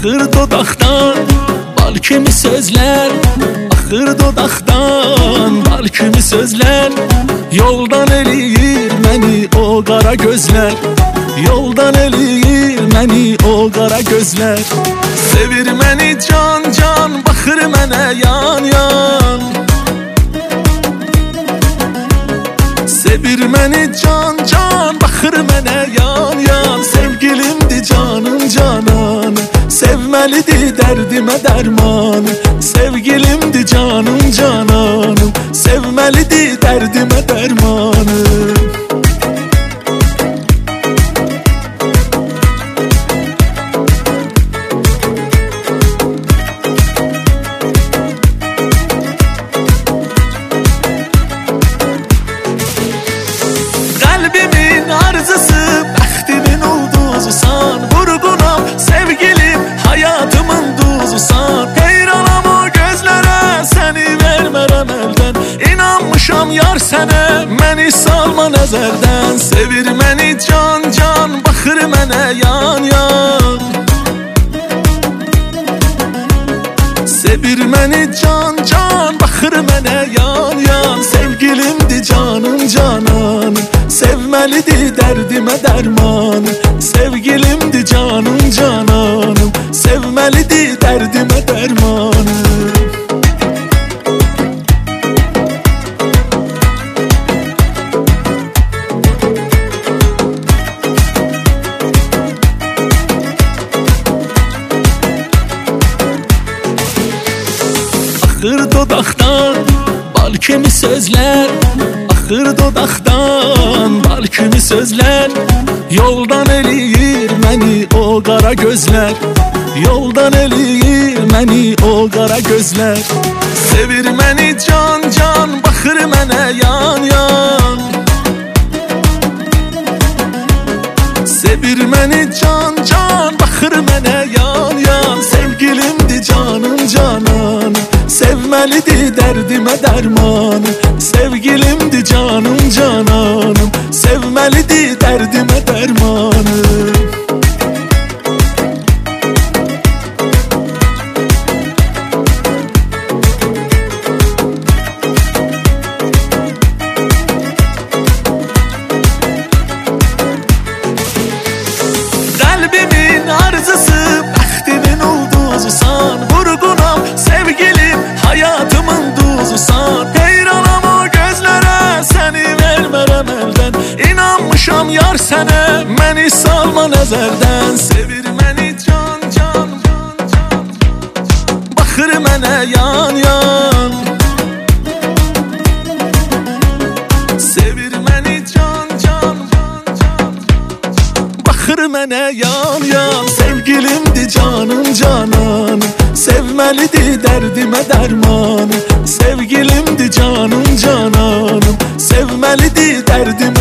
Axır dodaqdan bal kimi sözlər, axır dodaqdan bal kimi sözlər. Yoldan eləyir məni o qara gözlər, yoldan eləyir məni o qara gözlər. Sevir məni can can, baxır mənə yan yan. Sevir məni can can, baxır mənə yan yan. Sevgilimdir canım canan, sevməlidir dərdimə dərman. Sevgilimdir canım cananım, sevməlidir dərdimə dərmanım. Qəlbimin arzusu, bəxtimin ulduzusan. Vurğunam sevgilim, həyatımın duzusan. Heyranam o gözlərə, səni vermərəm əldən. İnanmışam yar sənə, məni salma nəzərdən. Sevir məni can can, baxır mənə yan yan. Sevir məni can can, baxır mənə yan yan. Sevgilimdir canım cananım, sevməlidir dərdimə dərman. Sevgilimdir canım cananım, sevməlidir dərdimə dərmanım. Axır dodaqdan bal kimi sözlər, axır dodaqdan bal kimi sözlər. Yoldan eləyir məni o qara gözlər, yoldan eləyir məni o qara gözlər. Sevir məni can can, baxır mənə yan yan. Sevir məni can can, baxır mənə yan yan. Sevgilimdir canım canan, sevməlidir dərdimə dərman. Sevgilimdir canım cananım, sevməlidir dərdimə dərmanım. Qəlbimin arzusu, bəxtimin ulduzusan. Vurğunam sevgilim, həyatımın duzusan. Heyranam o gözlərə, səni vermərəm əldən. İnanmışam yar sənə, məni salma nəzərdən. Sevir məni can can, baxır mənə yan yan. Sevir məni can can, baxır mənə yan yan. Sevgilimdir canım cananım, sevməlidir dərdimə dərman. Sevgilimdir canım cananım, sevməlidir dərdimə